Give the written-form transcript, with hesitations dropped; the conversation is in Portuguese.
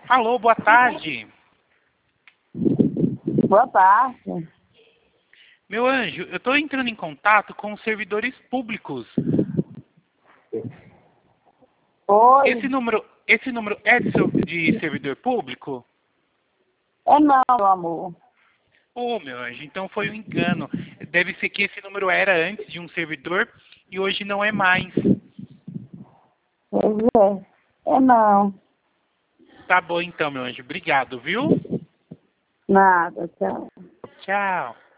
Alô, boa tarde. Boa tarde. Meu anjo, eu estou entrando em contato com os servidores públicos. Oi. Esse número é de servidor público? É não, meu amor. Oh, meu anjo, então foi um engano. Deve ser que esse número era antes de um servidor e hoje não é mais. Pois é. É não. Tá bom então, meu anjo. Obrigado, viu? Nada, tchau. Tchau.